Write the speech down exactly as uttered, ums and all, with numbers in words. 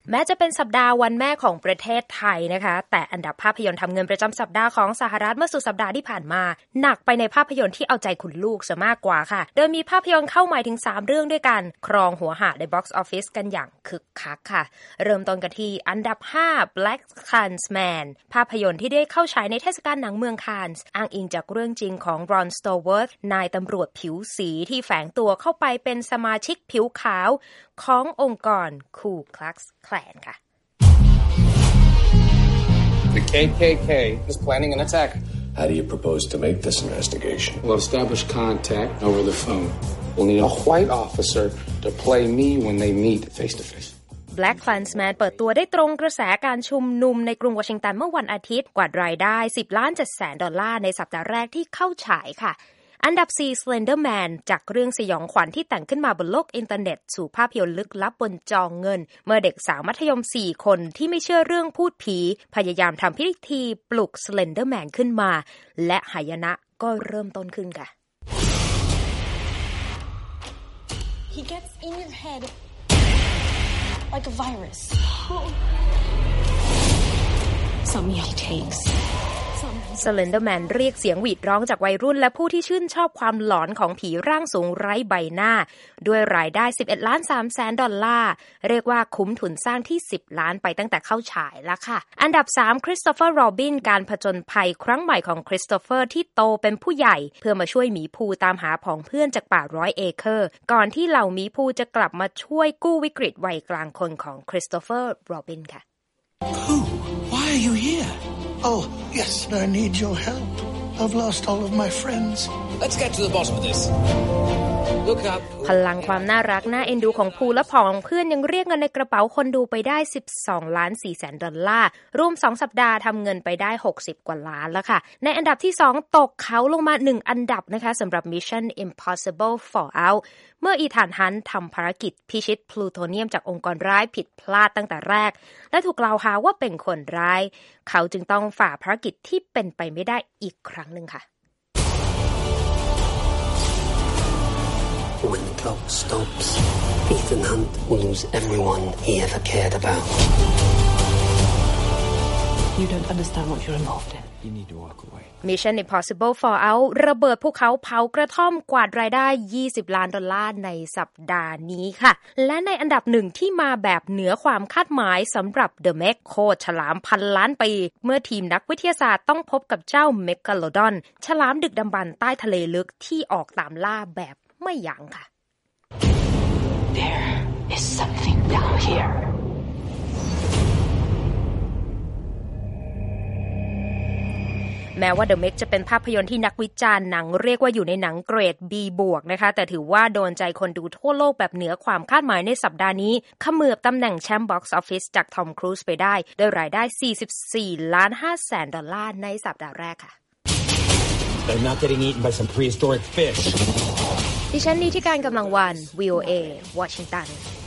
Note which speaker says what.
Speaker 1: แม้จะเป็นสัปดาห์วันแม่ของประเทศไทยนะคะแต่อันดับภาพยนตร์ทำเงินประจำสัปดาห์ของสหรัฐเมื่อสุดสัปดาห์ที่ผ่านมาหนักไปในภาพยนตร์ที่เอาใจคุณลูกซะมากกว่าค่ะโดยมีภาพยนตร์เข้าใหม่ถึงสามเรื่องด้วยกันครองหัวหาใน Box Office กันอย่างคึกคักค่ะเริ่มต้นกันที่อันดับห้า Black Klansman ภาพยนตร์ที่ได้เข้าฉายในเทศกาลหนังเมืองคานส์อ้างอิงจากเรื่องจริงของ Ron Stallworth นายตำรวจผิวสีที่แฝงตัวเข้าไปเป็นสมาชิกผิวขาวขององค์กร Ku Klux Klan ค่ะ
Speaker 2: The K K K is planning an attack.
Speaker 3: How do you propose to make this investigation?
Speaker 2: We'll establish contact over the phone. We'll need a white officer to play me when they meet face to face.
Speaker 1: Black Klansman เปิดตัวได้ตรงกระแสการชุมนุมในกรุงวอชิงตันเมื่อวันอาทิตย์กวาดรายได้สิบล้านเจ็ดแสนดอลลาร์ในสัปดาห์แรกที่เข้าฉายค่ะอันดับสี่ Slender Man จากเรื่องสยองขวัญที่แต่งขึ้นมาบนโลกอินเทอร์เน็ตสู่ภาพยนตร์ลึกลับบนจอเงินเมื่อเด็กสาวมัธยมสี่คนที่ไม่เชื่อเรื่องพูดผีพยายามทำพิธีปลุก Slender Man ขึ้นมาและหายนะก็เริ่มต้นขึ้นค่ะ
Speaker 4: He gets in your head like a virus. Some he takes
Speaker 1: Slender Man เรียกเสียงหวีดร้องจากวัยรุ่นและผู้ที่ชื่นชอบความหลอนของผีร่างสูงไร้ใบหน้าด้วยรายได้สิบเอ็ดล้านสามแสนดอลลาร์เรียกว่าคุ้มทุนสร้างที่สิบล้านไปตั้งแต่เข้าฉายแล้วค่ะอันดับสาม Christopher Robin การผจญภัยครั้งใหม่ของ Christopher ที่โตเป็นผู้ใหญ่เพื่อมาช่วยหมีภูตามหาผองเพื่อนจากป่าร้อยเอเคอร์ก่อนที่เหล่าหมีภูจะกลับมาช่วยกู้วิกฤตวัยกลางคนของ Christopher Robin ค่ะ
Speaker 5: Who? Why are you here? Oh, yes, I need your help. I've lost all of my friends.
Speaker 6: Let's get to the bottom of this. Look up.
Speaker 1: พลังความน่ารักน่าเอ็นดูของภูและผองเพื่อนยังเรียกเงินในกระเป๋าคนดูไปได้สิบสองล้านสี่แสนดอลลาร์รวมสองสัปดาห์ทำเงินไปได้หกสิบกว่าล้านแล้วค่ะในอันดับที่สองตกเขาลงมาหนึ่งอันดับนะคะสำหรับ Mission Impossible Fallout เมื่ออีธานฮันต์ทำภารกิจพิชิตพลูโทเนียมจากองค์กรร้ายผิดพลาดตั้งแต่แรกและถูกกล่าวหาว่าเป็นคนร้ายเขาจึงต้องฝ่าภารกิจที่เป็นไปไม่ได้อีกครั้งหนึ่งค่ะ
Speaker 7: When the clock stops, Ethan Hunt will lose everyone he ever cared about.
Speaker 4: You don't understand what you're involved in.
Speaker 2: You need to walk away.
Speaker 1: Mission Impossible Fallout ระเบิดภูเขาเผากระท่อมกวาดรายได้ยี่สิบล้านดอลลาร์ในสัปดาห์นี้ค่ะและในอันดับหนึ่งที่มาแบบเหนือความคาดหมายสำหรับ The Meg โคตรฉลามพันล้านปีเมื่อทีมนักวิทยาศาสตร์ต้องพบกับเจ้า Megalodon ฉลามดึกดำบรรพ์ใต้ทะเลลึกที่ออกตามล่าแบบไม่ยั้งค่ะ
Speaker 4: There is something down here.
Speaker 1: แม้ว่า The Meg จะเป็นภาพยนตร์ที่นักวิจารณ์หนังเรียกว่าอยู่ในหนังเกรด B บวกนะคะแต่ถือว่าโดนใจคนดูทั่วโลกแบบเหนือความคาดหมายในสัปดาห์นี้เขมือบตำแหน่งแชมป์ Box Office จากทอมครูซไปได้ด้วยรายได้สี่สิบสี่ล้านห้าแสนดอลลาร์ในสัปดาห์แรกค่ะ
Speaker 6: They're not getting eaten by some prehistoric fish.
Speaker 1: ดิฉันนิติการกำลังวัน วี โอ เอ วอชิงตัน